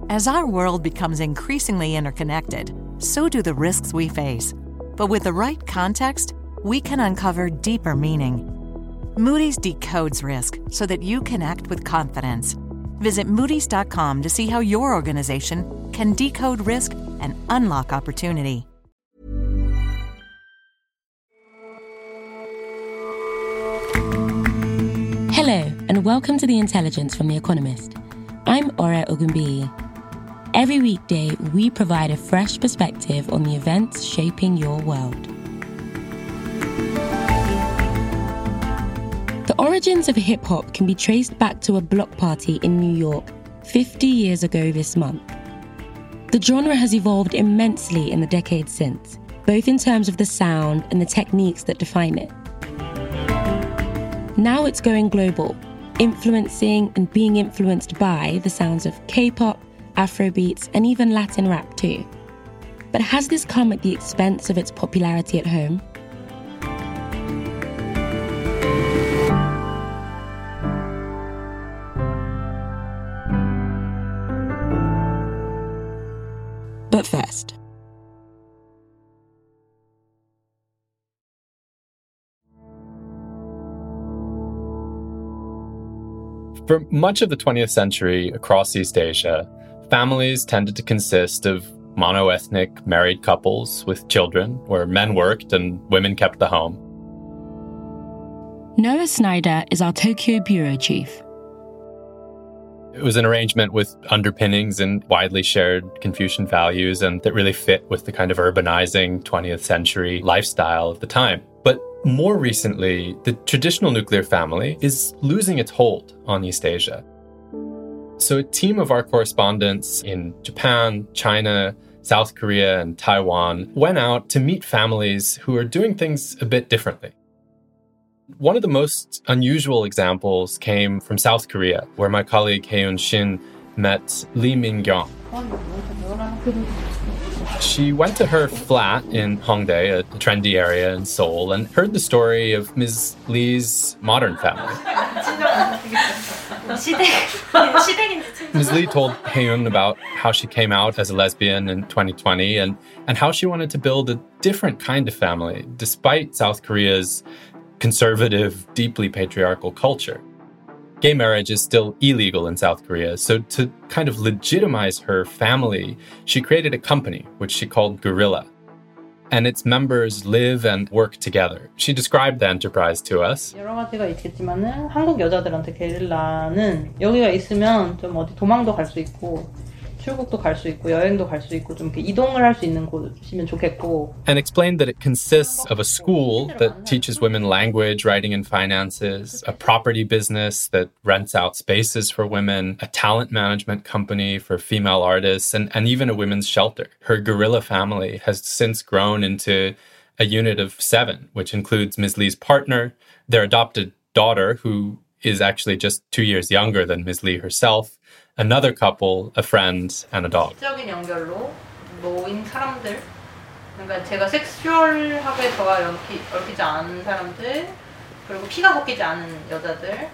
As our world becomes increasingly interconnected, so do the risks we face. But with the right context, we can uncover deeper meaning. Moody's decodes risk so that you can act with confidence. Visit Moody's.com to see how your organization can decode risk and unlock opportunity. Hello, and welcome to The Intelligence from The Economist. I'm Ora Ogunbiyi. Every weekday, we provide a fresh perspective on the events shaping your world. The origins of hip-hop can be traced back to a block party in New York 50 years ago this month. The genre has evolved immensely in the decades since, both in terms of the sound and the techniques that define it. Now it's going global, influencing and being influenced by the sounds of K-pop, Afrobeats, and even Latin rap too. But has this come at the expense of its popularity at home? But first, for much of the 20th century across East Asia, families tended to consist of monoethnic married couples with children, where men worked and women kept the home. Noah Snyder is our Tokyo bureau chief. It was an arrangement with underpinnings and widely shared Confucian values, and that really fit with the kind of urbanizing 20th century lifestyle of the time. But more recently, the traditional nuclear family is losing its hold on East Asia. So a team of our correspondents in Japan, China, South Korea, and Taiwan went out to meet families who are doing things a bit differently. One of the most unusual examples came from South Korea, where my colleague Haeun Shin met Lee Min-kyung. She went to her flat in Hongdae, a trendy area in Seoul, and heard the story of Ms. Lee's modern family. Ms. Lee told Haeun about how she came out as a lesbian in 2020 and how she wanted to build a different kind of family, despite South Korea's conservative, deeply patriarchal culture. Gay marriage is still illegal in South Korea, so to kind of legitimize her family, she created a company, which she called Guerrilla. And its members live and work together. She described the enterprise to us. 여러 가지가 있겠지만은 한국 여자들한테 게릴라는 여기가 있으면 좀 어디 도망도 갈 수 있고 출국도 갈 수 있고 여행도 갈 수 있고 좀 이렇게 이동을 할 수 있는 곳이면 좋겠고. And explained that it consists of a school that teaches women language, writing, and finances, a property business that rents out spaces for women, a talent management company for female artists, and even a women's shelter. Her guerrilla family has since grown into a unit of 7, which includes Ms. Lee's partner, their adopted daughter, who is actually just 2 years younger than Ms. Lee herself, another couple, a friend, and a dog. 지적인 연결로 모인 사람들, 그러니까 제가 섹슈얼하게 저와 얽히지 않은 사람들, 그리고 피가 섞이지 않은 여자들,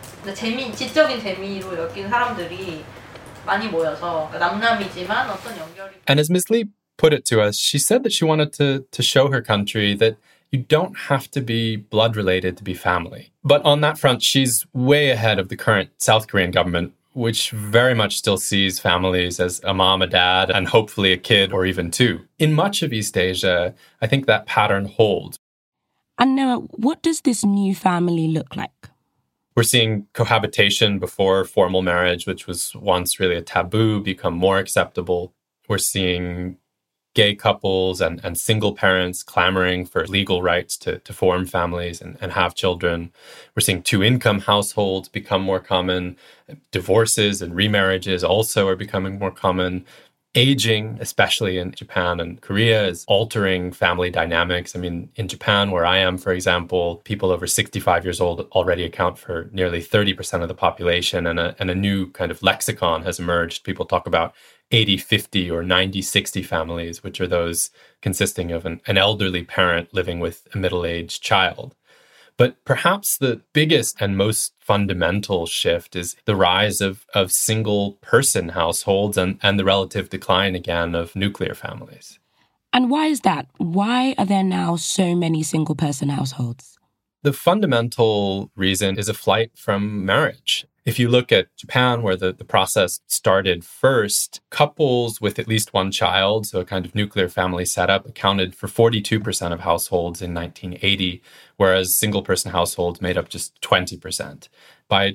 지적인 재미로 엮인 사람들이 많이 모여서 남남이지만 어떤 연결이. And as Ms. Lee put it to us, she said that she wanted to show her country that you don't have to be blood related to be family. But on that front, she's way ahead of the current South Korean government, which very much still sees families as a mom, a dad, and hopefully a kid or even 2. In much of East Asia, I think that pattern holds. And Noah, what does this new family look like? We're seeing cohabitation before formal marriage, which was once really a taboo, become more acceptable. We're seeing gay couples and single parents clamoring for legal rights to form families and have children. We're seeing 2-income households become more common. Divorces and remarriages also are becoming more common. Aging, especially in Japan and Korea, is altering family dynamics. I mean, in Japan, where I am, for example, people over 65 years old already account for nearly 30% of the population, and a new kind of lexicon has emerged. People talk about 80-50 or 90-60 families, which are those consisting of an elderly parent living with a middle-aged child. But perhaps the biggest and most fundamental shift is the rise of single-person households and the relative decline, again, of nuclear families. And why is that? Why are there now so many single-person households? The fundamental reason is a flight from marriage. If you look at Japan, where the process started first, couples with at least one child, so a kind of nuclear family setup, accounted for 42% of households in 1980, whereas single-person households made up just 20%. By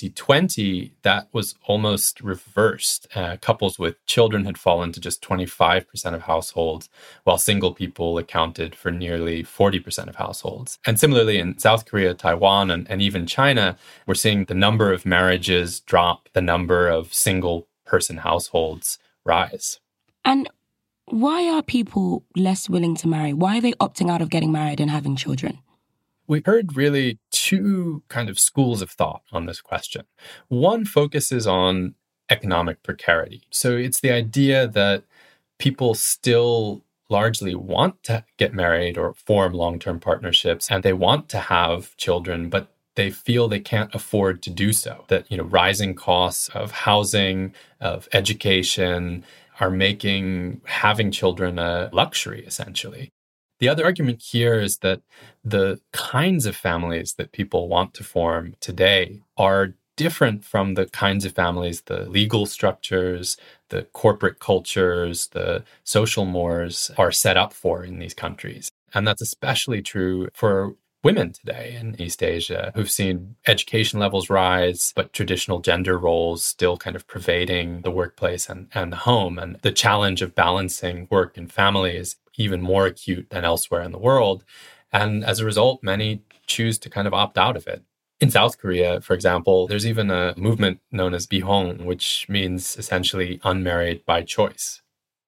2020, that was almost reversed. Couples with children had fallen to just 25% of households, while single people accounted for nearly 40% of households. And similarly, in South Korea, Taiwan, and even China, we're seeing the number of marriages drop, the number of single-person households rise. And why are people less willing to marry? Why are they opting out of getting married and having children? We heard really two kind of schools of thought on this question. One focuses on economic precarity. So it's the idea that people still largely want to get married or form long-term partnerships, and they want to have children, but they feel they can't afford to do so. That, rising costs of housing, of education are making having children a luxury, essentially. The other argument here is that the kinds of families that people want to form today are different from the kinds of families, the legal structures, the corporate cultures, the social mores are set up for in these countries. And that's especially true for women today in East Asia, who've seen education levels rise, but traditional gender roles still kind of pervading the workplace and the home. And the challenge of balancing work and family is even more acute than elsewhere in the world. And as a result, many choose to kind of opt out of it. In South Korea, for example, there's even a movement known as Bihong, which means essentially unmarried by choice.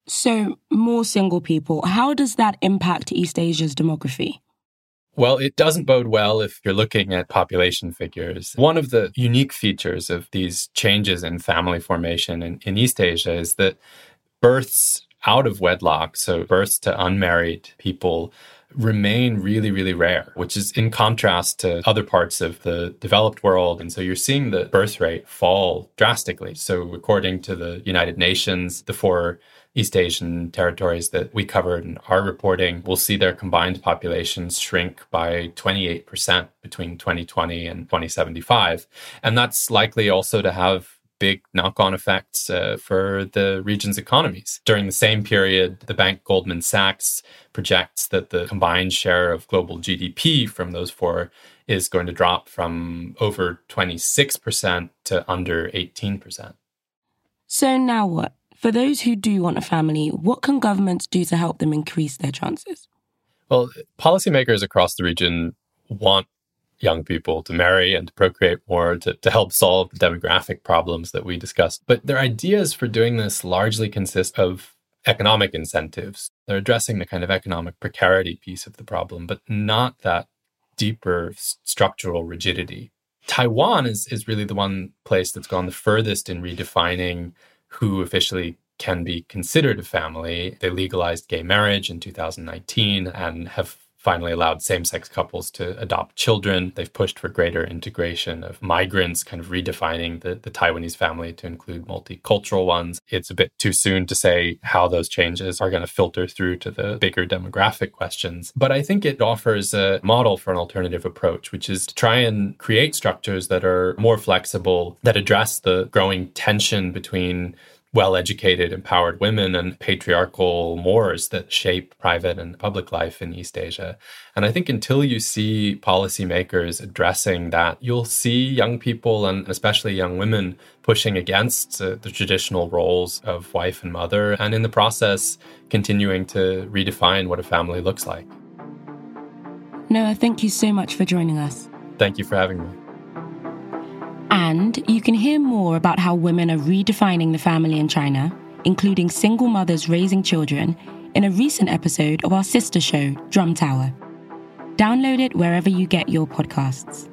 So more single people. How does that impact East Asia's demography? Well, it doesn't bode well if you're looking at population figures. One of the unique features of these changes in family formation in East Asia is that births out of wedlock, so births to unmarried people, remain really, really rare, which is in contrast to other parts of the developed world. And so you're seeing the birth rate fall drastically. So according to the United Nations, the 4 East Asian territories that we covered in our reporting will see their combined populations shrink by 28% between 2020 and 2075. And that's likely also to have big knock-on effects for the region's economies. During the same period, the bank Goldman Sachs projects that the combined share of global GDP from those 4 is going to drop from over 26% to under 18%. So now what? For those who do want a family, what can governments do to help them increase their chances? Well, policymakers across the region want young people to marry and to procreate more to help solve the demographic problems that we discussed. But their ideas for doing this largely consist of economic incentives. They're addressing the kind of economic precarity piece of the problem, but not that deeper structural rigidity. Taiwan is really the one place that's gone the furthest in redefining who officially can be considered a family. They legalized gay marriage in 2019 and have finally allowed same-sex couples to adopt children. They've pushed for greater integration of migrants, kind of redefining the Taiwanese family to include multicultural ones. It's a bit too soon to say how those changes are going to filter through to the bigger demographic questions. But I think it offers a model for an alternative approach, which is to try and create structures that are more flexible, that address the growing tension between well-educated, empowered women and patriarchal mores that shape private and public life in East Asia. And I think until you see policymakers addressing that, you'll see young people and especially young women pushing against the traditional roles of wife and mother, and in the process, continuing to redefine what a family looks like. Noah, thank you so much for joining us. Thank you for having me. And you can hear more about how women are redefining the family in China, including single mothers raising children, in a recent episode of our sister show, Drum Tower. Download it wherever you get your podcasts.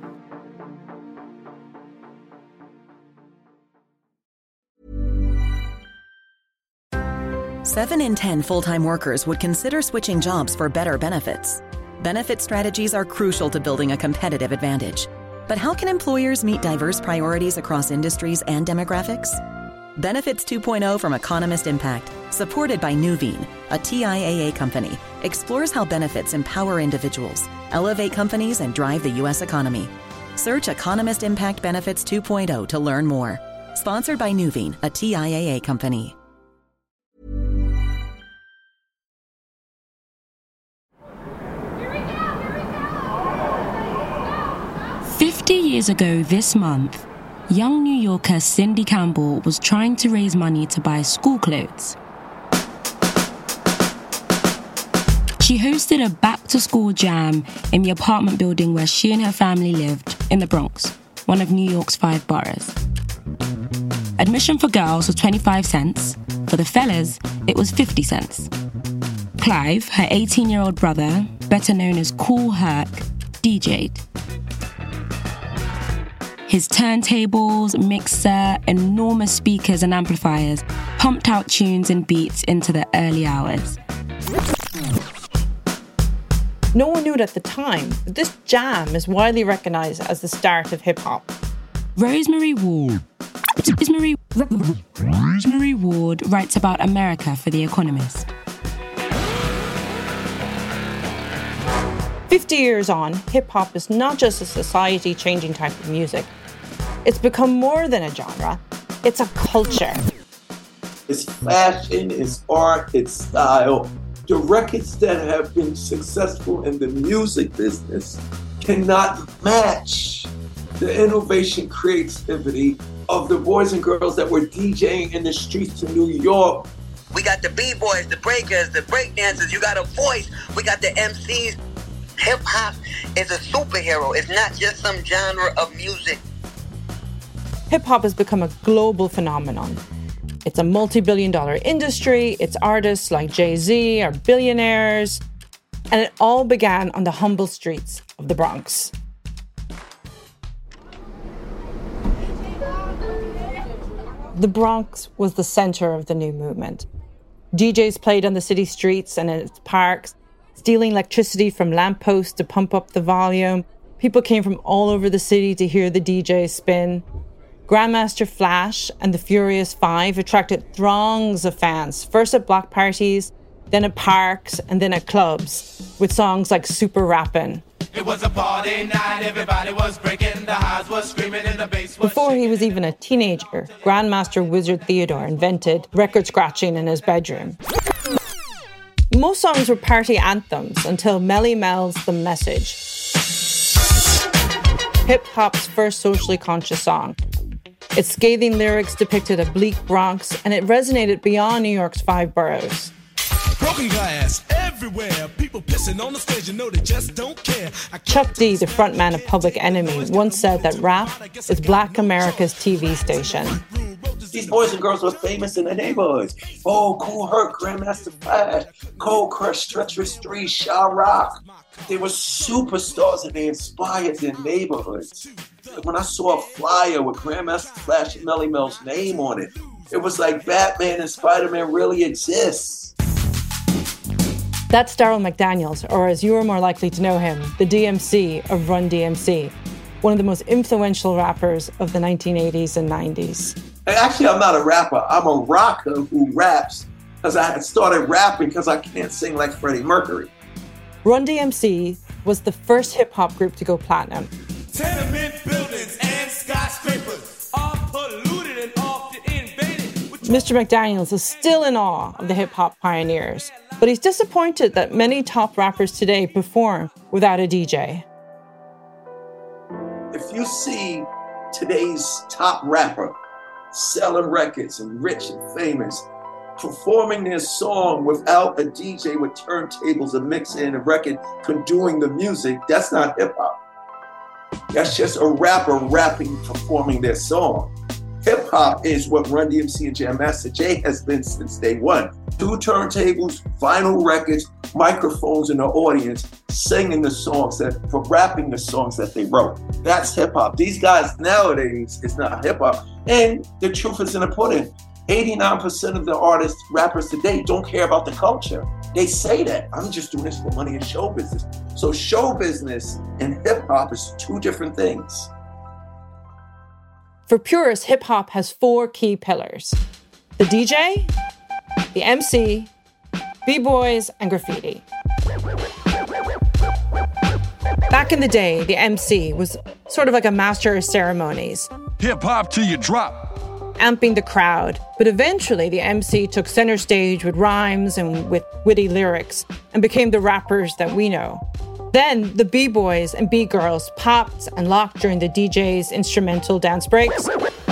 Seven in 10 full-time workers would consider switching jobs for better benefits. Benefit strategies are crucial to building a competitive advantage. But how can employers meet diverse priorities across industries and demographics? Benefits 2.0 from Economist Impact, supported by Nuveen, a TIAA company, explores how benefits empower individuals, elevate companies, and drive the U.S. economy. Search Economist Impact Benefits 2.0 to learn more. Sponsored by Nuveen, a TIAA company. Here we go. 50 years ago this month, young New Yorker Cindy Campbell was trying to raise money to buy school clothes. She hosted a back-to-school jam in the apartment building where she and her family lived in the Bronx, one of New York's 5 boroughs. Admission for girls was 25 cents. For the fellas, it was 50 cents. Clive, her 18-year-old brother, better known as Kool Herc, DJ'd. His turntables, mixer, enormous speakers and amplifiers pumped out tunes and beats into the early hours. No one knew it at the time, but this jam is widely recognised as the start of hip-hop. Rosemary Ward writes about America for The Economist. 50 years on, hip-hop is not just a society-changing type of music. It's become more than a genre. It's a culture. It's fashion, it's art, it's style. The records that have been successful in the music business cannot match the innovation, creativity of the boys and girls that were DJing in the streets of New York. We got the B-boys, the breakers, the breakdancers. You got a voice. We got the MCs. Hip-hop is a superhero. It's not just some genre of music. Hip-hop has become a global phenomenon. It's a multi-billion-dollar industry. Its artists like Jay-Z are billionaires. And it all began on the humble streets of the Bronx. The Bronx was the center of the new movement. DJs played on the city streets and in its parks, stealing electricity from lampposts to pump up the volume. People came from all over the city to hear the DJ spin. Grandmaster Flash and the Furious Five attracted throngs of fans, first at block parties, then at parks, and then at clubs, with songs like Super Rappin'. It was a party night, everybody was breaking, the highs was screaming, and the bass was Before he was even a teenager, Grandmaster Wizard Theodore invented record scratching in his bedroom. Most songs were party anthems until Melle Mel's The Message, hip-hop's first socially conscious song. Its scathing lyrics depicted a bleak Bronx, and it resonated beyond New York's 5 boroughs. broken glass everywhere. People pissing on the stage, you know they just don't care. Chuck D, the frontman of Public Enemy, once said that rap is Black America's TV station. These boys and girls were famous in the neighborhoods. Oh, Kool Herc, Grandmaster Flash, Cold Crush, Treacherous 3, Sha Rock. They were superstars and they inspired their neighborhoods. When I saw a flyer with Grandmaster Flash and Melle Mel's name on it, it was like Batman and Spider-Man really exists. That's Darryl McDaniels, or as you are more likely to know him, the DMC of Run DMC, one of the most influential rappers of the 1980s and 90s. Actually, I'm not a rapper. I'm a rocker who raps because I had started rapping because I can't sing like Freddie Mercury. Run DMC was the first hip-hop group to go platinum. Tenement buildings and skyscrapers are polluted and often invaded. Mr. McDaniels is still in awe of the hip-hop pioneers, but he's disappointed that many top rappers today perform without a DJ. If you see today's top rapper selling records and rich and famous, performing their song without a DJ with turntables and mixing a record, doing the music, that's not hip-hop. That's just a rapper rapping, performing their song. Hip-hop is what Run DMC and Jam Master Jay has been since day one. 2 turntables, vinyl records, microphones in the audience, singing the songs, rapping the songs that they wrote. That's hip-hop. These guys nowadays, it's not hip-hop. And the truth is in the pudding. 89% of the artists, rappers today don't care about the culture. They say that. I'm just doing this for money and show business. So show business and hip hop is two different things. For purists, hip hop has 4 key pillars: the DJ, the MC, b-boys, and graffiti. Back in the day, the MC was sort of like a master of ceremonies. Hip hop till you drop. Amping the crowd. But eventually the MC took center stage with rhymes and with witty lyrics and became the rappers that we know. Then the b-boys and b-girls popped and locked during the DJ's instrumental dance breaks.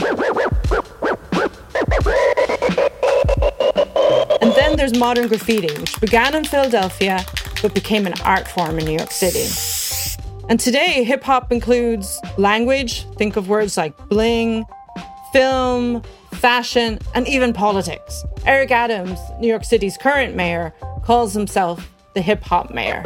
And then there's modern graffiti, which began in Philadelphia but became an art form in New York City. And today, hip-hop includes language, think of words like bling, film, fashion, and even politics. Eric Adams, New York City's current mayor, calls himself the hip-hop mayor.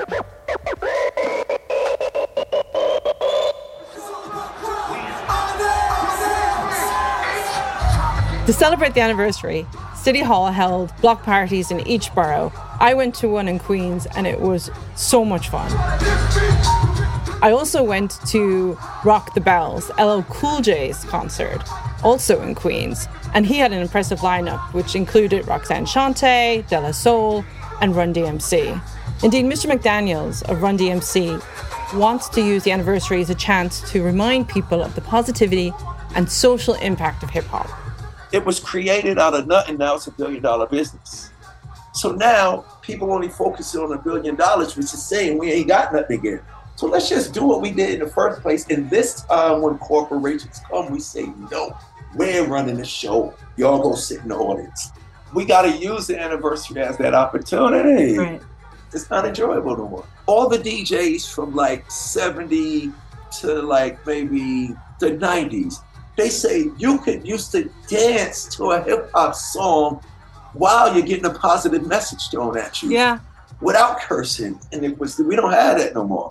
To celebrate the anniversary, City Hall held block parties in each borough. I went to one in Queens and it was so much fun. I also went to Rock the Bells, LL Cool J's concert, also in Queens. And he had an impressive lineup, which included Roxanne Shante, De La Soul, and Run DMC. Indeed, Mr. McDaniels of Run DMC wants to use the anniversary as a chance to remind people of the positivity and social impact of hip-hop. It was created out of nothing, now it's $1 billion business. So now people only focus on $1 billion, which is saying we ain't got nothing again. So let's just do what we did in the first place. And this time when corporations come, we say, no, we're running the show. Y'all go sit in the audience. We got to use the anniversary as that opportunity. Right. It's not enjoyable no more. All the DJs from like 70 to like maybe the 90s, they say you could used to dance to a hip hop song while you're getting a positive message thrown at you. Yeah. Without cursing. And we don't have that no more.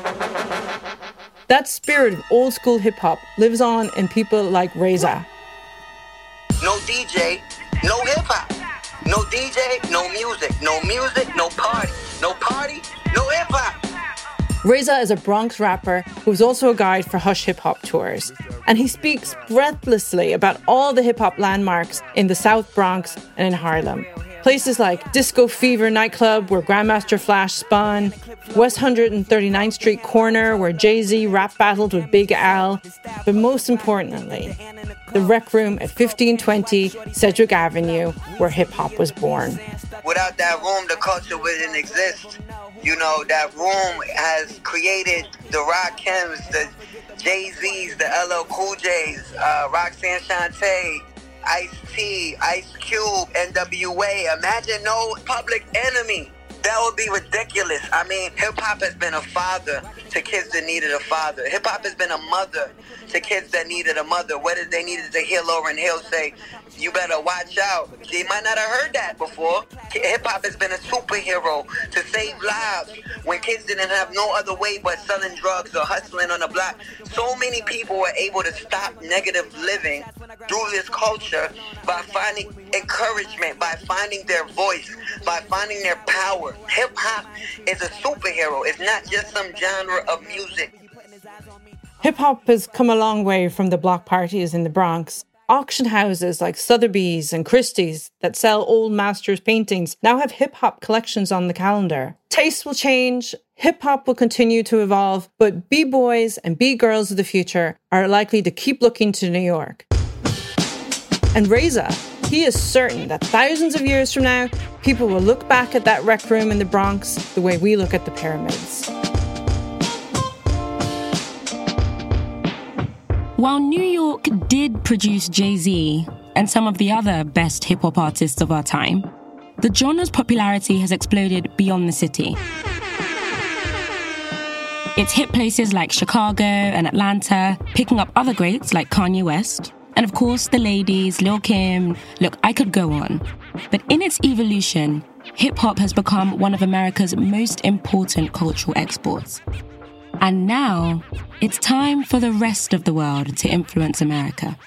That spirit of old school hip hop lives on in people like Reza. No DJ, no hip hop. No DJ, no music. No music, no party. No party, no hip hop. Reza is a Bronx rapper who's also a guide for Hush Hip Hop tours. And he speaks breathlessly about all the hip hop landmarks in the South Bronx and in Harlem. Places like Disco Fever nightclub, where Grandmaster Flash spun, West 139th Street corner, where Jay-Z rap battled with Big Al, but most importantly, the Rec Room at 1520 Sedgwick Avenue, where hip-hop was born. Without that room, the culture wouldn't exist. You know, that room has created the Rakims, the Jay-Z's, the LL Cool J's, Roxanne Shante, Ice-T, Ice Cube, NWA. Imagine no Public Enemy. That would be ridiculous. I mean, hip-hop has been a father to kids that needed a father. Hip-hop has been a mother to kids that needed a mother. Whether they needed to hear Lauryn Hill say, you better watch out. They might not have heard that before. Hip-hop has been a superhero to save lives when kids didn't have no other way but selling drugs or hustling on the block. So many people were able to stop negative living through this culture by finding encouragement, by finding their voice, by finding their power. Hip-hop is a superhero. It's not just some genre of music. Hip-hop has come a long way from the block parties in the Bronx. Auction houses like Sotheby's and Christie's that sell old masters' paintings now have hip-hop collections on the calendar. Tastes will change, hip-hop will continue to evolve, but b-boys and b-girls of the future are likely to keep looking to New York. And Reza, he is certain that thousands of years from now, people will look back at that Rec Room in the Bronx the way we look at the pyramids. While New York did produce Jay-Z and some of the other best hip-hop artists of our time, the genre's popularity has exploded beyond the city. It's hit places like Chicago and Atlanta, picking up other greats like Kanye West, and of course the ladies, Lil' Kim. Look, I could go on. But in its evolution, hip-hop has become one of America's most important cultural exports. And now, it's time for the rest of the world to influence America.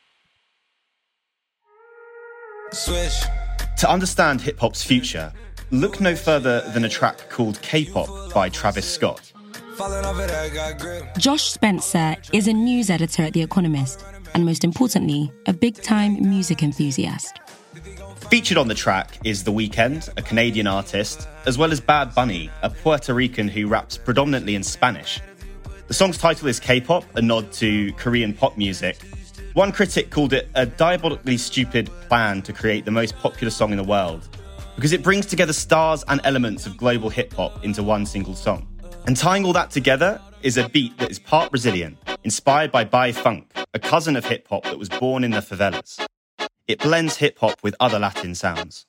Swish. To understand hip-hop's future, look no further than a track called K-pop by Travis Scott. Josh Spencer is a news editor at The Economist, and most importantly, a big-time music enthusiast. Featured on the track is The Weeknd, a Canadian artist, as well as Bad Bunny, a Puerto Rican who raps predominantly in Spanish. The song's title is K-pop, a nod to Korean pop music. One critic called it a diabolically stupid plan to create the most popular song in the world, because it brings together stars and elements of global hip-hop into one single song. And tying all that together is a beat that is part Brazilian, inspired by Bai Funk, a cousin of hip-hop that was born in the favelas. It blends hip-hop with other Latin sounds.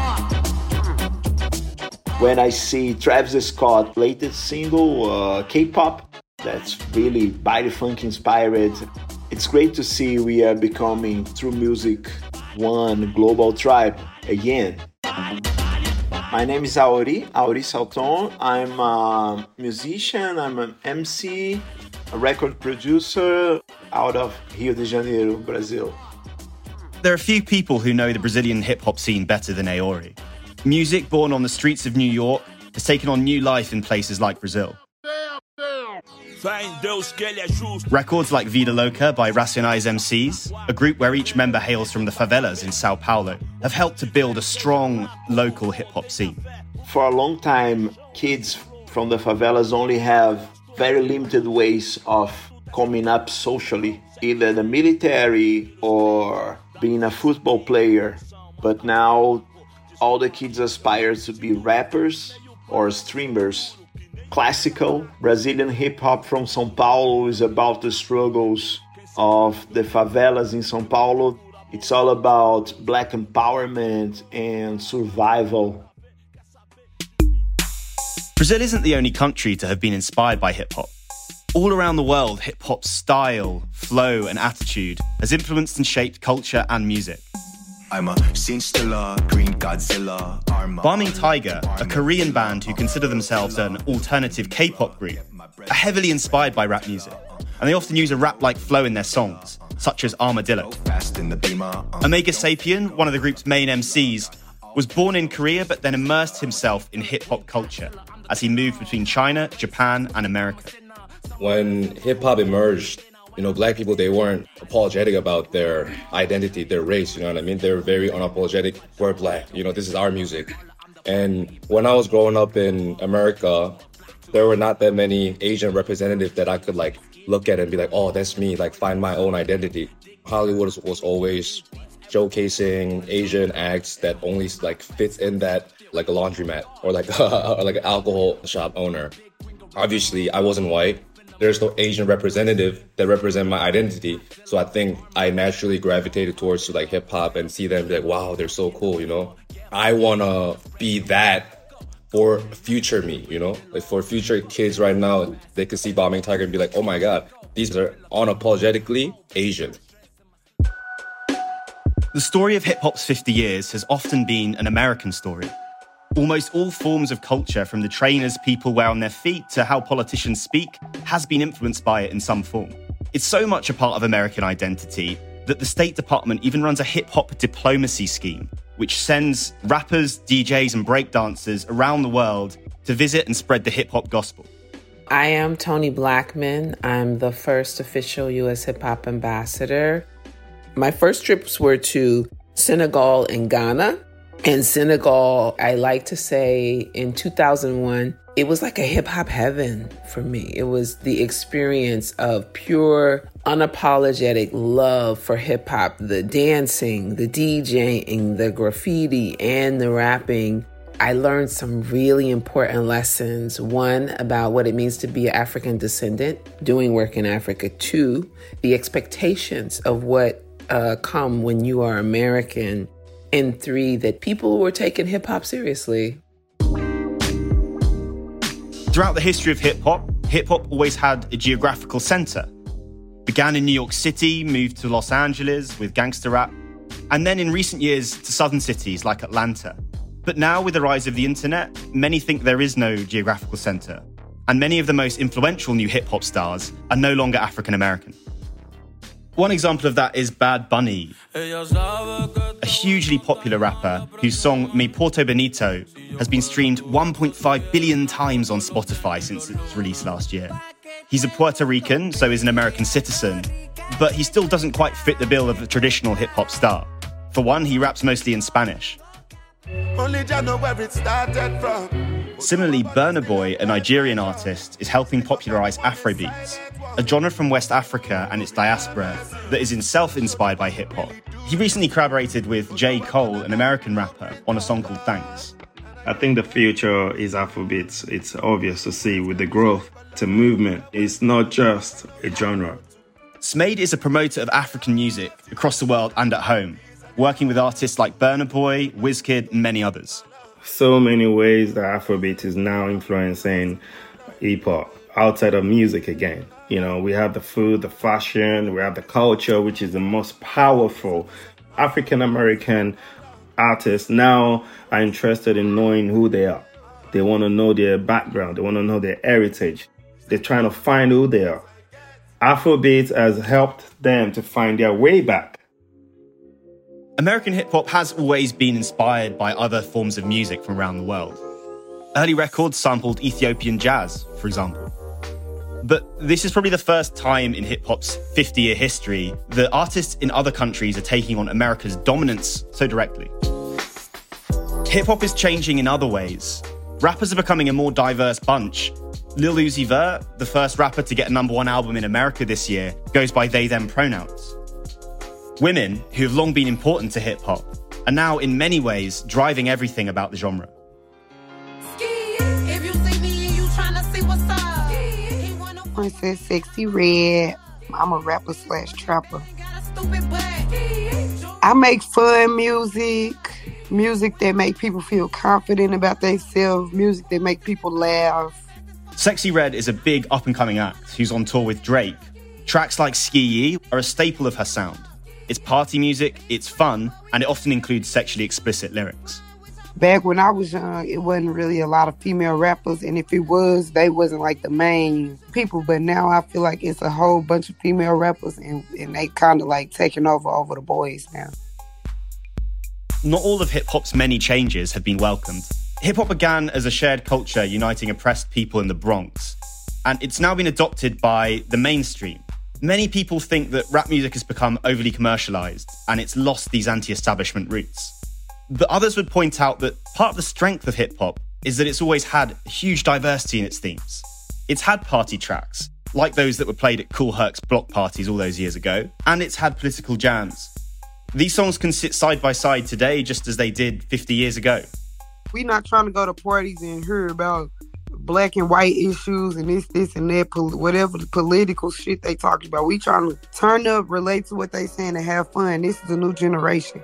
When I see Travis Scott's latest single, K-pop, that's really Bai Funk inspired. It's great to see we are becoming, through music, one global tribe again. My name is Auri Salton. I'm a musician, I'm an MC, a record producer out of Rio de Janeiro, Brazil. There are few people who know the Brazilian hip-hop scene better than Auri. Music born on the streets of New York has taken on new life in places like Brazil. Records like Vida Louca by Racionais MCs, a group where each member hails from the favelas in Sao Paulo, have helped to build a strong local hip-hop scene. For a long time, kids from the favelas only have very limited ways of coming up socially, either the military or being a football player. But now all the kids aspire to be rappers or streamers. Classical Brazilian hip-hop from São Paulo is about the struggles of the favelas in São Paulo. It's all about black empowerment and survival. Brazil isn't the only country to have been inspired by hip-hop. All around the world, hip-hop's style, flow, and attitude has influenced and shaped culture and music. I'm a scene stiller, green Godzilla. Barming Tiger, a Korean band who consider themselves an alternative K-pop group, are heavily inspired by rap music, and they often use a rap-like flow in their songs, such as Armadillo. Omega Sapien, one of the group's main MCs, was born in Korea but then immersed himself in hip-hop culture as he moved between China, Japan, and America. When hip-hop emerged, black people, they weren't apologetic about their identity, their race, you know what I mean? They were very unapologetic. We're black, this is our music. And when I was growing up in America, there were not that many Asian representatives that I could look at and be like, oh, that's me, find my own identity. Hollywood was always showcasing Asian acts that only fits in that, like a laundromat or like an alcohol shop owner. Obviously, I wasn't white. There's no Asian representative that represent my identity. So I think I naturally gravitated towards hip-hop and see them be like, wow, they're so cool, I want to be that for future me, for future kids right now, they could see Barming Tiger and be like, oh my God, these are unapologetically Asian. The story of hip-hop's 50 years has often been an American story. Almost all forms of culture, from the trainers people wear on their feet to how politicians speak, has been influenced by it in some form. It's so much a part of American identity that the State Department even runs a hip-hop diplomacy scheme, which sends rappers, DJs, and breakdancers around the world to visit and spread the hip-hop gospel. I am Tony Blackman. I'm the first official U.S. hip-hop ambassador. My first trips were to Senegal and Ghana. In Senegal, I like to say in 2001, it was like a hip-hop heaven for me. It was the experience of pure, unapologetic love for hip-hop, the dancing, the DJing, the graffiti, and the rapping. I learned some really important lessons. One, about what it means to be an African descendant, doing work in Africa. Two, the expectations of what come when you are American. And three, that people were taking hip-hop seriously. Throughout the history of hip-hop always had a geographical center. Began in New York City, moved to Los Angeles with gangster rap, and then in recent years to southern cities like Atlanta. But now, with the rise of the internet, many think there is no geographical center, and many of the most influential new hip-hop stars are no longer African-American. One example of that is Bad Bunny, a hugely popular rapper whose song Mi Porto Bonito has been streamed 1.5 billion times on Spotify since its release last year. He's a Puerto Rican, so is an American citizen, but he still doesn't quite fit the bill of a traditional hip-hop star. For one, he raps mostly in Spanish. Only Jah know where it started from. Similarly, Burna Boy, a Nigerian artist, is helping popularise Afrobeats, a genre from West Africa and its diaspora that is itself inspired by hip-hop. He recently collaborated with J. Cole, an American rapper, on a song called Thanks. I think the future is Afrobeats. It's obvious to see with the growth to movement. It's not just a genre. Smade is a promoter of African music across the world and at home, working with artists like Burna Boy, Wizkid, and many others. So many ways that Afrobeat is now influencing hip-hop outside of music again. You know, we have the food, the fashion, we have the culture, which is the most powerful. African-American artists now are interested in knowing who they are. They want to know their background. They want to know their heritage. They're trying to find who they are. Afrobeat has helped them to find their way back. American hip-hop has always been inspired by other forms of music from around the world. Early records sampled Ethiopian jazz, for example. But this is probably the first time in hip-hop's 50-year history that artists in other countries are taking on America's dominance so directly. Hip-hop is changing in other ways. Rappers are becoming a more diverse bunch. Lil Uzi Vert, the first rapper to get a #1 album in America this year, goes by they-them pronouns. Women, who have long been important to hip-hop, are now in many ways driving everything about the genre. Princess Sexy Red. I'm a rapper / trapper. I make fun music that make people feel confident about themselves, music that make people laugh. Sexy Red is a big up-and-coming act who's on tour with Drake. Tracks like Ski Yee are a staple of her sound. It's party music, it's fun, and it often includes sexually explicit lyrics. Back when I was young, it wasn't really a lot of female rappers, and if it was, they wasn't like the main people. But now I feel like it's a whole bunch of female rappers, and they kind of like taking over the boys now. Not all of hip-hop's many changes have been welcomed. Hip-hop began as a shared culture uniting oppressed people in the Bronx, and it's now been adopted by the mainstream. Many people think that rap music has become overly commercialised and it's lost these anti-establishment roots. But others would point out that part of the strength of hip-hop is that it's always had huge diversity in its themes. It's had party tracks, like those that were played at Kool Herc's block parties all those years ago, and it's had political jams. These songs can sit side by side today just as they did 50 years ago. We're not trying to go to parties and hear about black and white issues and this and that, whatever the political shit they talking about. We trying to turn up, relate to what they saying, and have fun. This is a new generation.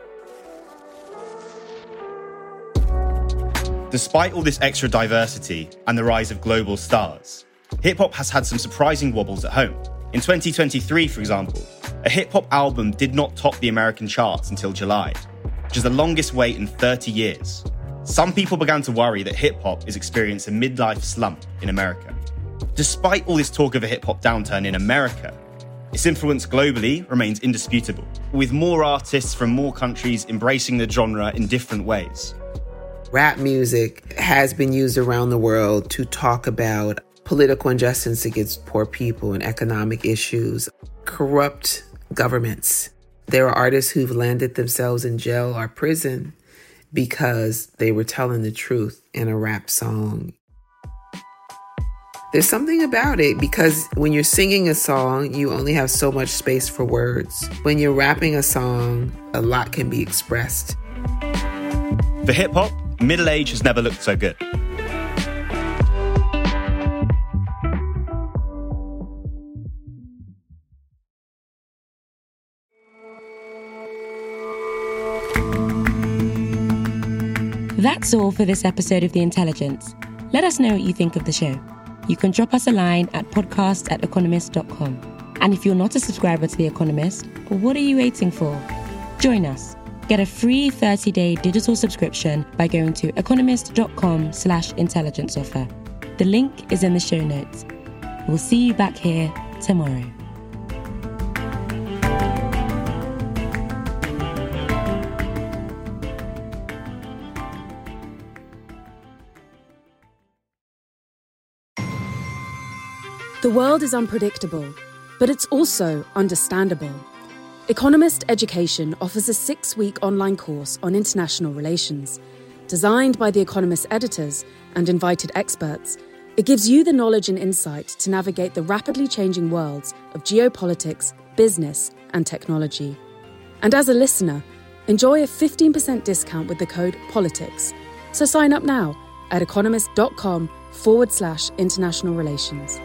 Despite all this extra diversity and the rise of global stars, hip-hop has had some surprising wobbles at home. In 2023, for example, a hip-hop album did not top the American charts until July, which is the longest wait in 30 years. Some people began to worry that hip-hop is experiencing a midlife slump in America. Despite all this talk of a hip-hop downturn in America, its influence globally remains indisputable, with more artists from more countries embracing the genre in different ways. Rap music has been used around the world to talk about political injustice against poor people and economic issues, corrupt governments. There are artists who've landed themselves in jail or prison because they were telling the truth in a rap song. There's something about it because when you're singing a song, you only have so much space for words. When you're rapping a song, a lot can be expressed. For hip-hop, middle age has never looked so good. That's all for this episode of The Intelligence. Let us know what you think of the show. You can drop us a line at podcast@economist.com. And if you're not a subscriber to The Economist, what are you waiting for? Join us. Get a free 30-day digital subscription by going to economist.com/intelligence offer. The link is in the show notes. We'll see you back here tomorrow. The world is unpredictable, but it's also understandable. Economist Education offers a 6-week online course on international relations. Designed by The Economist editors and invited experts, it gives you the knowledge and insight to navigate the rapidly changing worlds of geopolitics, business, and technology. And as a listener, enjoy a 15% discount with the code POLITICS. So sign up now at economist.com/international relations.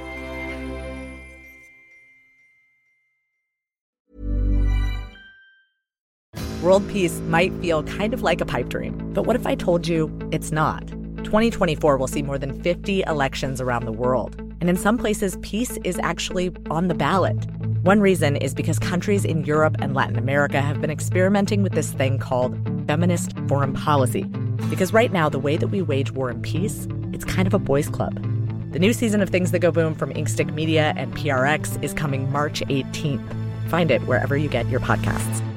World peace might feel kind of like a pipe dream, but what if I told you it's not? 2024 will see more than 50 elections around the world, and in some places, peace is actually on the ballot. One reason is because countries in Europe and Latin America have been experimenting with this thing called feminist foreign policy. Because right now, the way that we wage war and peace, it's kind of a boys' club. The new season of Things That Go Boom from Inkstick Media and PRX is coming March 18th. Find it wherever you get your podcasts.